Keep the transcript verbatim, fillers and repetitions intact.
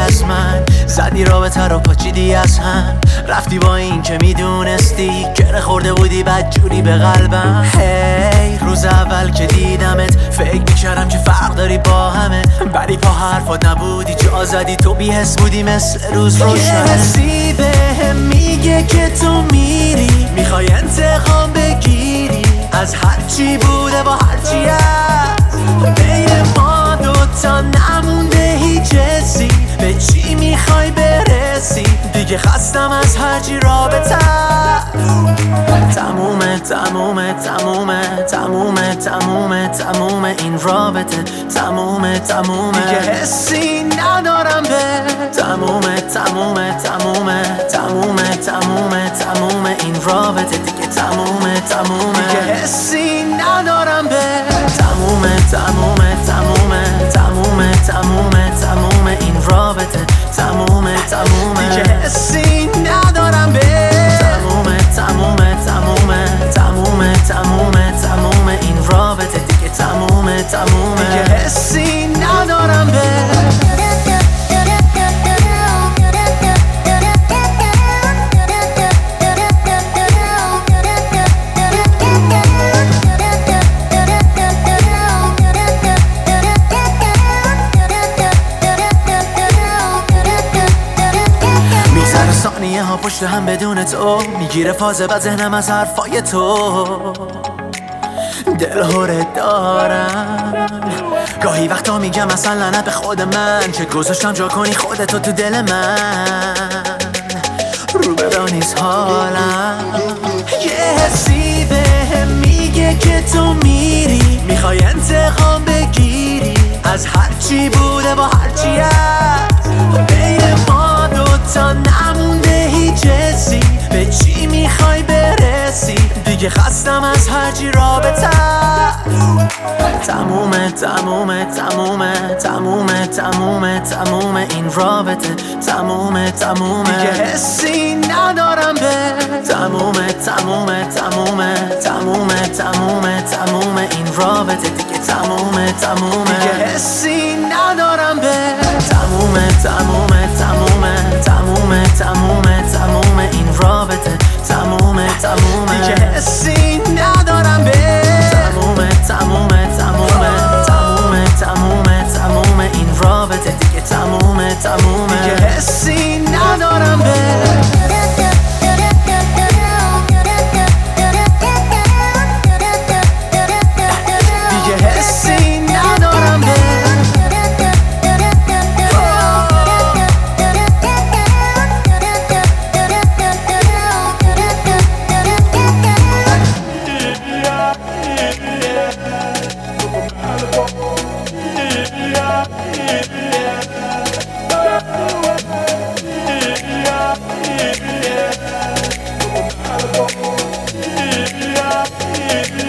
از من، زدی رابطه رو پاچیدی از هم، رفتی با این که میدونستی گره خورده بودی بدجوری به قلبم. هی hey, روز اول که دیدمت فکر میکردم که فرق داری با همه، ولی پا حرفات نبودی، جا زدی تو بی حس بودی مثل روز روشن. یه حسی بهم میگه که تو میری، میخوای انتقام بگیری از هرچی بوده با هرچی هست. بین ما دوتا نمونده هیچ حسی، به چی میخوای برسی؟ دیگه خستم از هرچی رابطه. تمومه تمومه تمومه تمومه تمومه تمومه این رابطه، تمومه تمومه دیگه حسی ندارم به. تمومه تمومه تمومه تمومه تمومه تمومه این رابطه دیگه، تمومه تمومه دیگه حسی ندارم به. تمومه تمومه تمومه تمومه تمومه تمومه این رابطه، تمومه تمومه دیگه حسی ندارم به. تمومه تمومه تمومه تمومه تمومه تمومه این رابطه دیگه، تمومه تمومه دیگه حسی ندارم به. ثانیه ها پشت هم بدون تو میگیره فازه و ذهنم از حرفای تو. دلهوره دارم گاهی وقتا میگم اصلا لعنت به خود من که گذاشتم جا کنی خودتو تو دل من. رو برا نیست حالم، یه حسی بهم میگه که تو میری، میخوای انتقام بگیری از هرچی بوده با هرچی هست. بین ما دوتا نمونده هیچ حسی، به چی میخوای برسی؟ دیگه خستم از هرچی رابطه. تمومه تمومه تمومه تمومه تمومه تمومه این رابطه، تمومه تمومه دیگه حسی ندارم به. تمومه تمومه تمومه تمومه تمومه تمومه این رابطه دیگه، تمومه تمومه دیگه حسی ندارم به. تمومه تمومه تمومه تمومه تمومه تمومه این رابطه، تمومه تمومه دیگه حسی ندارم به. تمومه تمومه تمومه تمومه تمومه تمومه این رابطه دیگه، تمومه تمومه دیگه حسی ندارم به. Yeah.